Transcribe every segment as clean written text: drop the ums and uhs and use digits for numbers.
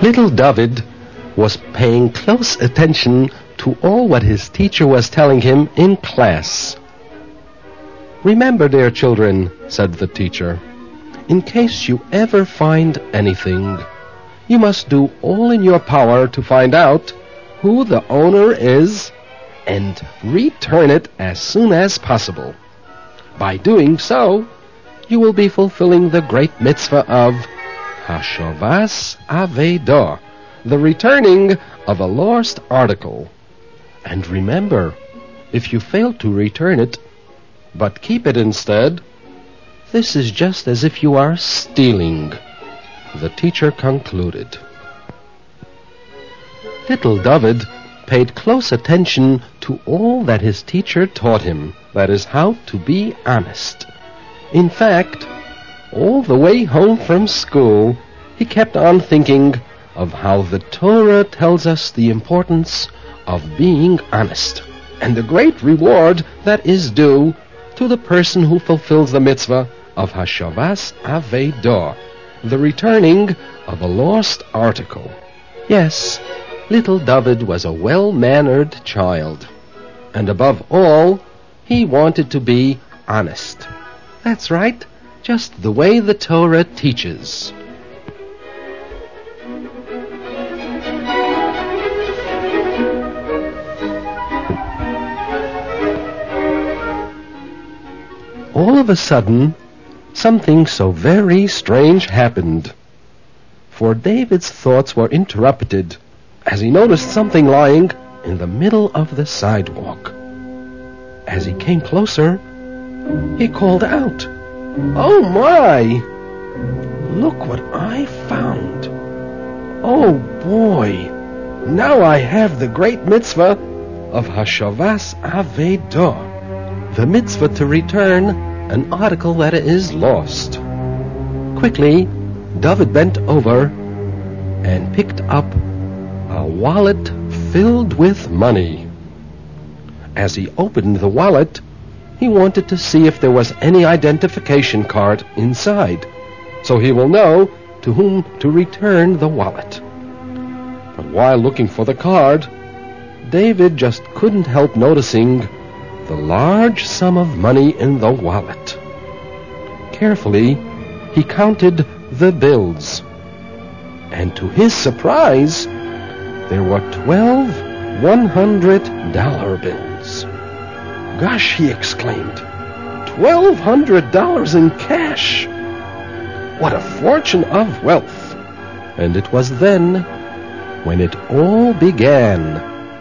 Little David was paying close attention to all what his teacher was telling him in class. "Remember, dear children," said the teacher, "in case you ever find anything, you must do all in your power to find out who the owner is and return it as soon as possible. By doing so, you will be fulfilling the great mitzvah of Hashavas Avedor, the returning of a lost article. And remember, if you fail to return it, but keep it instead, this is just as if you are stealing," the teacher concluded. Little David paid close attention to all that his teacher taught him, that is, how to be honest. In fact, all the way home from school, he kept on thinking of how the Torah tells us the importance of being honest, and the great reward that is due to the person who fulfills the mitzvah of Hashavas Avedor, the returning of a lost article. Yes, little David was a well-mannered child, and above all, he wanted to be honest. That's right, just the way the Torah teaches. All of a sudden, something so very strange happened. For David's thoughts were interrupted as he noticed something lying in the middle of the sidewalk. As he came closer, he called out, "Oh my! Look what I found! Oh boy! Now I have the great mitzvah of Hashavas Avedor, the mitzvah to return an article that is lost." Quickly, David bent over and picked up a wallet filled with money. As he opened the wallet, he wanted to see if there was any identification card inside, so he will know to whom to return the wallet. But while looking for the card, David just couldn't help noticing the large sum of money in the wallet. Carefully, he counted the bills, and to his surprise, there were 12 $100 bills. "Gosh," he exclaimed, $1,200 in cash! What a fortune of wealth!" And it was then when it all began.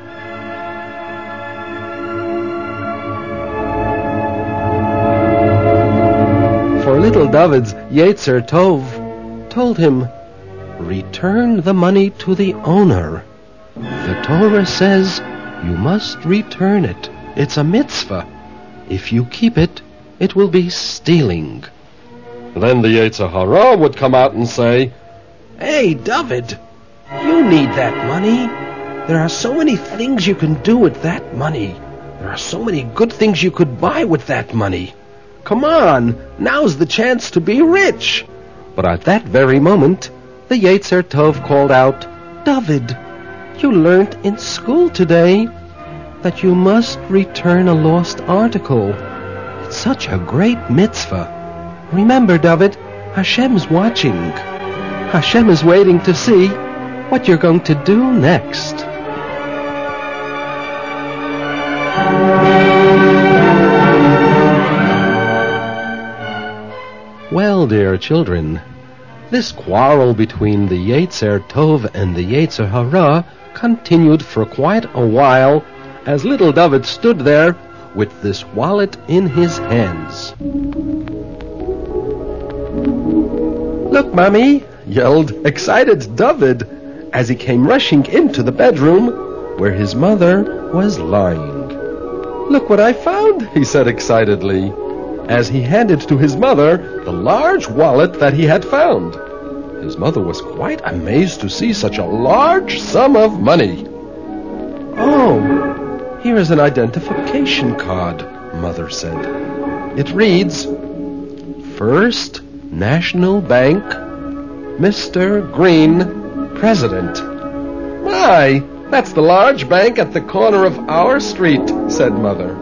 For little David's Yetzer Tov told him, "Return the money to the owner. The Torah says you must return it. It's a mitzvah. If you keep it, it will be stealing." Then the Yetzer Hara would come out and say, "Hey, David, you need that money. There are so many things you can do with that money. There are so many good things you could buy with that money. Come on, now's the chance to be rich." But at that very moment, the Yetzer Tov called out, "David, you learned in school today that you must return a lost article. It's such a great mitzvah. Remember, David, Hashem's watching. Hashem is waiting to see what you're going to do next." Well, dear children, this quarrel between the Yetzer Tov and the Yetzer Hara continued for quite a while as little David stood there with this wallet in his hands. "Look, Mommy!" yelled excited David as he came rushing into the bedroom where his mother was lying. "Look what I found," he said excitedly, as he handed to his mother the large wallet that he had found. His mother was quite amazed to see such a large sum of money. "Oh, here is an identification card," Mother said. "It reads, First National Bank, Mr. Green, president. "My, that's the large bank at the corner of our street," said Mother.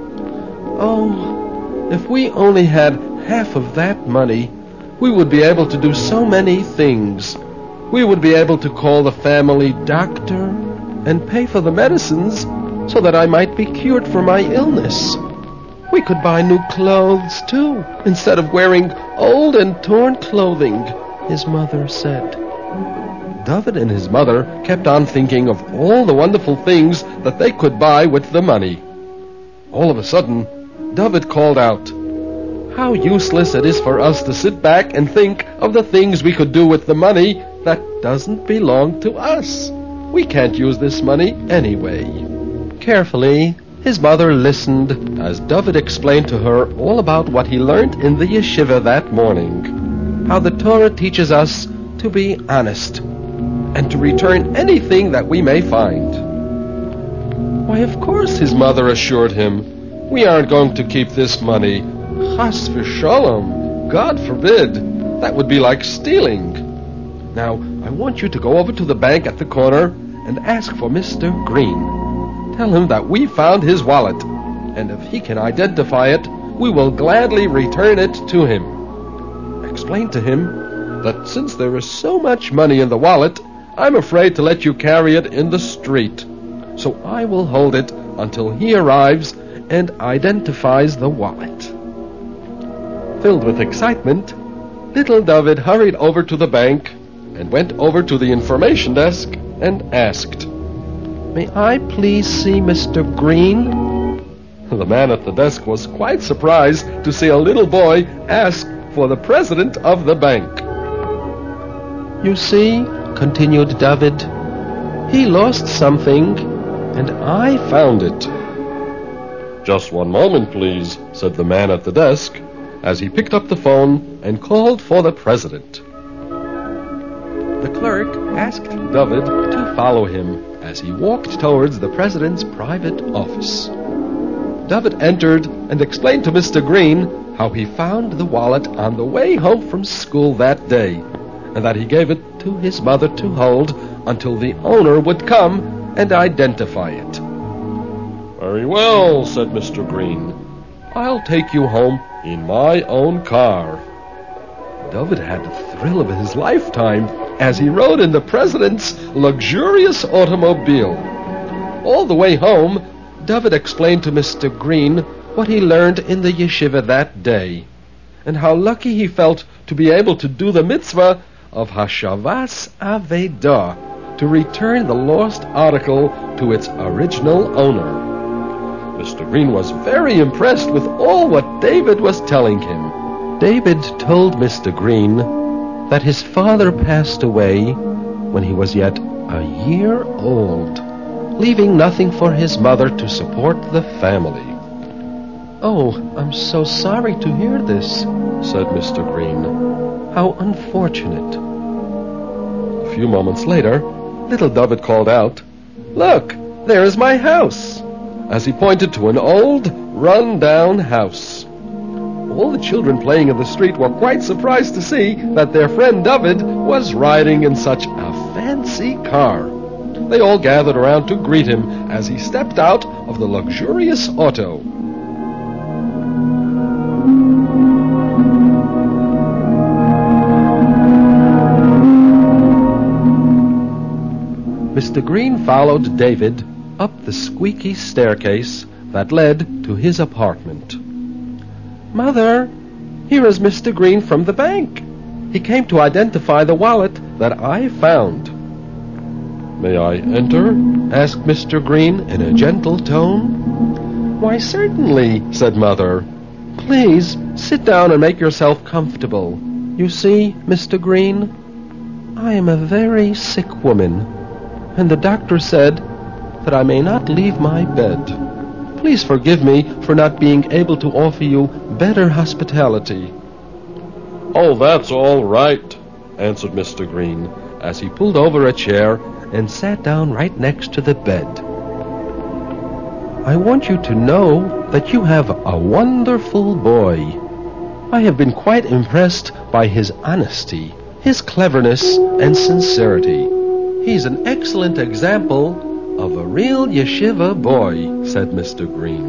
"Oh, if we only had half of that money, we would be able to do so many things. We would be able to call the family doctor and pay for the medicines so that I might be cured for my illness. We could buy new clothes, too, instead of wearing old and torn clothing," his mother said. David and his mother kept on thinking of all the wonderful things that they could buy with the money. All of a sudden, David called out, "How useless it is for us to sit back and think of the things we could do with the money that doesn't belong to us. We can't use this money anyway." Carefully, his mother listened as David explained to her all about what he learned in the yeshiva that morning, how the Torah teaches us to be honest and to return anything that we may find. "Why, of course," his mother assured him, "we aren't going to keep this money. Chas v'sholom, God forbid. That would be like stealing. Now, I want you to go over to the bank at the corner and ask for Mr. Green. Tell him that we found his wallet, and if he can identify it, we will gladly return it to him. Explain to him that since there is so much money in the wallet, I'm afraid to let you carry it in the street. So I will hold it until he arrives and identifies the wallet." Filled with excitement, little David hurried over to the bank and went over to the information desk and asked, "May I please see Mr. Green?" The man at the desk was quite surprised to see a little boy ask for the president of the bank. "You see," continued David, "he lost something, and I found it." "Just one moment, please," said the man at the desk, as he picked up the phone and called for the president. The clerk asked David to follow him as he walked towards the president's private office. David entered and explained to Mr. Green how he found the wallet on the way home from school that day, and that he gave it to his mother to hold until the owner would come and identify it. "Very well," said Mr. Green. "I'll take you home in my own car." David had the thrill of his lifetime as he rode in the president's luxurious automobile. All the way home, David explained to Mr. Green what he learned in the yeshiva that day, and how lucky he felt to be able to do the mitzvah of Hashavas Avedah, to return the lost article to its original owner. Mr. Green was very impressed with all what David was telling him. David told Mr. Green that his father passed away when he was yet a year old, leaving nothing for his mother to support the family. "Oh, I'm so sorry to hear this," said Mr. Green. "How unfortunate." A few moments later, little David called out, "Look, there is my house," as he pointed to an old, run-down house. All the children playing in the street were quite surprised to see that their friend David was riding in such a fancy car. They all gathered around to greet him as he stepped out of the luxurious auto. Mr. Green followed David up the squeaky staircase that led to his apartment. "Mother, here is Mr. Green from the bank. He came to identify the wallet that I found." "May I enter?" asked Mr. Green in a gentle tone. "Why, certainly," said Mother. "Please sit down and make yourself comfortable. You see, Mr. Green, I am a very sick woman, and the doctor said that I may not leave my bed. Please forgive me for not being able to offer you better hospitality." "Oh, that's all right," answered Mr. Green, as he pulled over a chair and sat down right next to the bed. "I want you to know that you have a wonderful boy. I have been quite impressed by his honesty, his cleverness, and sincerity. He's an excellent example of a real yeshiva boy, said Mr. Green.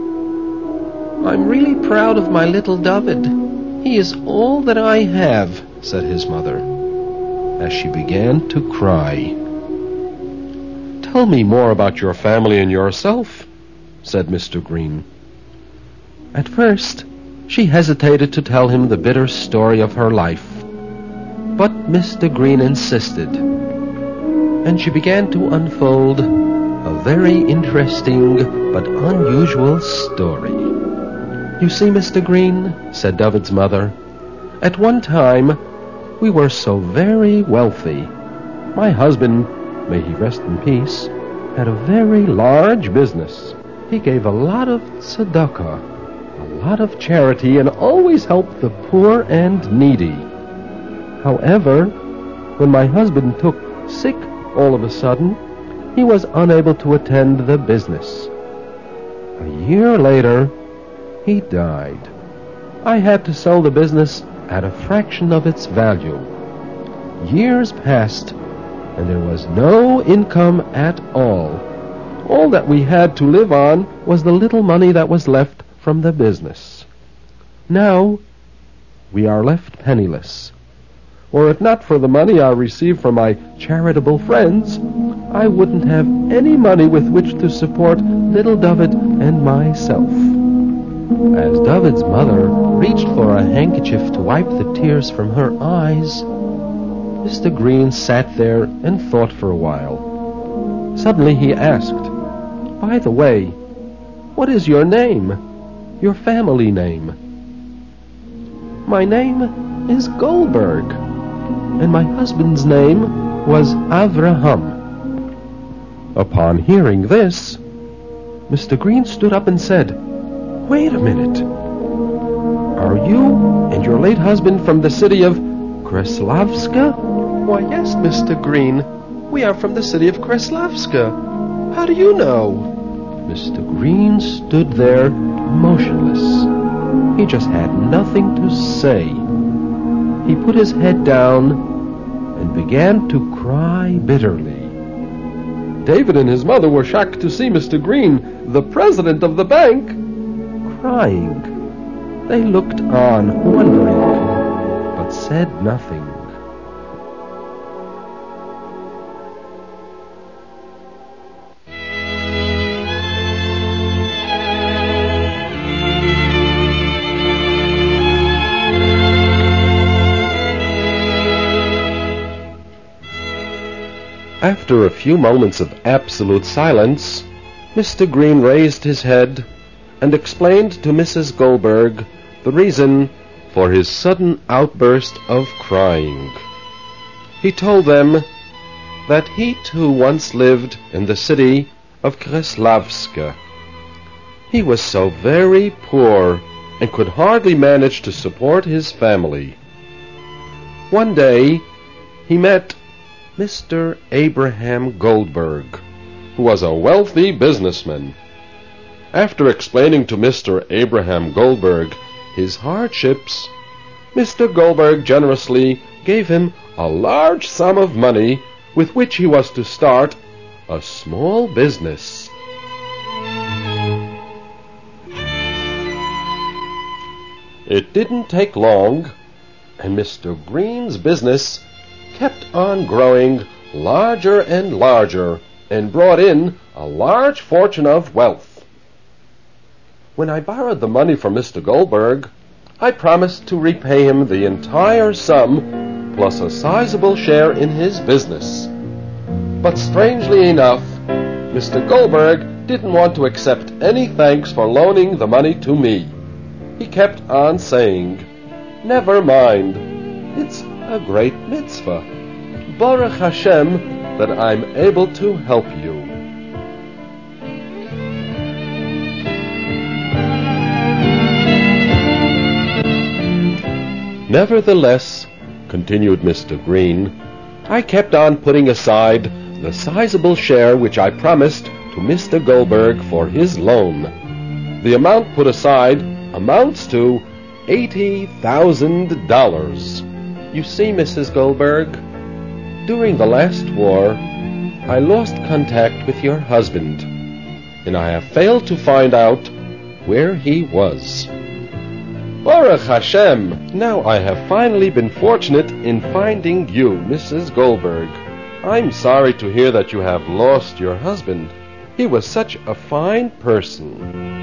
I'm really proud of my little David. He is all that I have, said his mother, as she began to cry. Tell me more about your family and yourself, said Mr. Green. At first, she hesitated to tell him the bitter story of her life, but Mr. Green insisted, and she began to unfold a very interesting but unusual story. You see, Mr. Green, said David's mother, at one time we were so very wealthy. My husband, may he rest in peace, had a very large business. He gave a lot of tzedakah, a lot of charity, and always helped the poor and needy. However, when my husband took sick all of a sudden, he was unable to attend the business. A year later, he died. I had to sell the business at a fraction of its value. Years passed, and there was no income at all. All that we had to live on was the little money that was left from the business. Now, we are left penniless. Were it not for the money I received from my charitable friends, I wouldn't have any money with which to support little David and myself. As David's mother reached for a handkerchief to wipe the tears from her eyes, Mr. Green sat there and thought for a while. Suddenly he asked, "By the way, what is your name? Your family name?" "My name is Goldberg, and my husband's name was Avraham." Upon hearing this, Mr. Green stood up and said, "Wait a minute. Are you and your late husband from the city of Kreslavska?" "Why, yes, Mr. Green. We are from the city of Kreslavska. How do you know?" Mr. Green stood there motionless. He just had nothing to say. He put his head down and began to cry bitterly. David and his mother were shocked to see Mr. Green, the president of the bank, crying. They looked on, wondering, but said nothing. After a few moments of absolute silence, Mr. Green raised his head and explained to Mrs. Goldberg the reason for his sudden outburst of crying. He told them that he too once lived in the city of Kreslavska. He was so very poor and could hardly manage to support his family. One day he met Mr. Abraham Goldberg, who was a wealthy businessman. After explaining to Mr. Abraham Goldberg his hardships, Mr. Goldberg generously gave him a large sum of money with which he was to start a small business. It didn't take long, and Mr. Green's business kept on growing larger and larger and brought in a large fortune of wealth. When I borrowed the money from Mr. Goldberg, I promised to repay him the entire sum plus a sizable share in his business. But strangely enough, Mr. Goldberg didn't want to accept any thanks for loaning the money to me. He kept on saying, "Never mind, it's a great mitzvah. Baruch Hashem that I'm able to help you." Nevertheless, continued Mr. Green, I kept on putting aside the sizable share which I promised to Mr. Goldberg for his loan. The amount put aside amounts to $80,000. You see, Mrs. Goldberg, During the last war, I lost contact with your husband, and I have failed to find out where he was. Baruch Hashem! Now I have finally been fortunate in finding you, Mrs. Goldberg. I'm sorry to hear that you have lost your husband. He was such a fine person.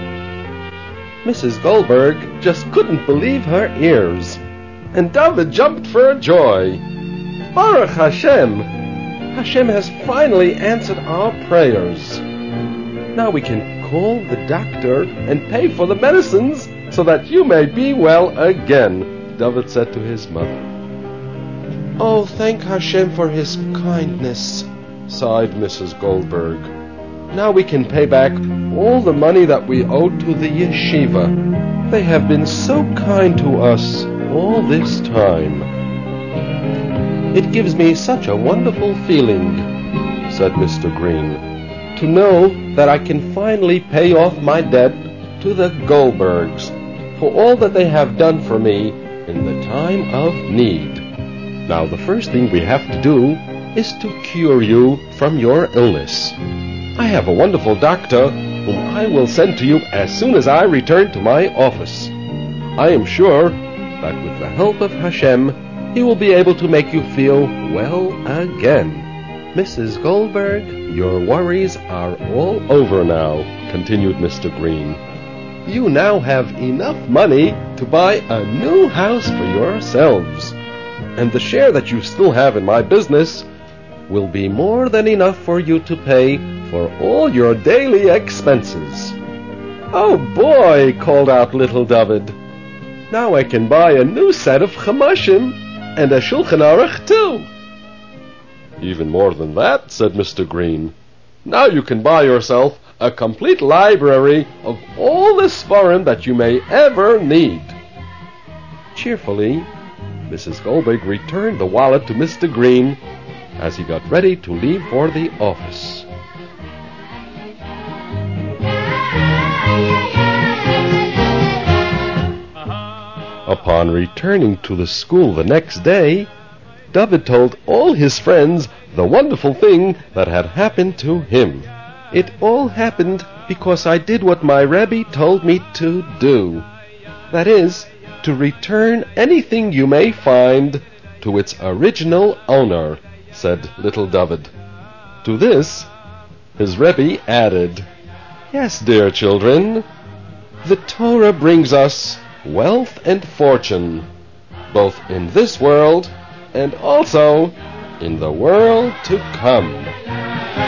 Mrs. Goldberg just couldn't believe her ears, and David jumped for joy. Baruch Hashem! Hashem has finally answered our prayers. Now we can call the doctor and pay for the medicines so that you may be well again, David said to his mother. Oh, thank Hashem for his kindness, sighed Mrs. Goldberg. Now we can pay back all the money that we owed to the yeshiva. They have been so kind to us all this time. It gives me such a wonderful feeling, said Mr. Green, to know that I can finally pay off my debt to the Goldbergs for all that they have done for me in the time of need. Now the first thing we have to do is to cure you from your illness. I have a wonderful doctor whom I will send to you as soon as I return to my office. I am sure that with the help of Hashem, he will be able to make you feel well again. Mrs. Goldberg, your worries are all over now, continued Mr. Green. You now have enough money to buy a new house for yourselves, and the share that you still have in my business will be more than enough for you to pay for all your daily expenses. Oh boy, called out little David. Now I can buy a new set of Chumashim and a Shulchan Aruch too. Even more than that, said Mr. Green. Now you can buy yourself a complete library of all the Sfarim that you may ever need. Cheerfully, Mrs. Goldberg returned the wallet to Mr. Green as he got ready to leave for the office. Upon returning to the school the next day, David told all his friends the wonderful thing that had happened to him. It all happened because I did what my Rebbe told me to do. That is, to return anything you may find to its original owner, said little David. To this, his Rebbe added, Yes, dear children, the Torah brings us wealth and fortune, both in this world and also in the world to come.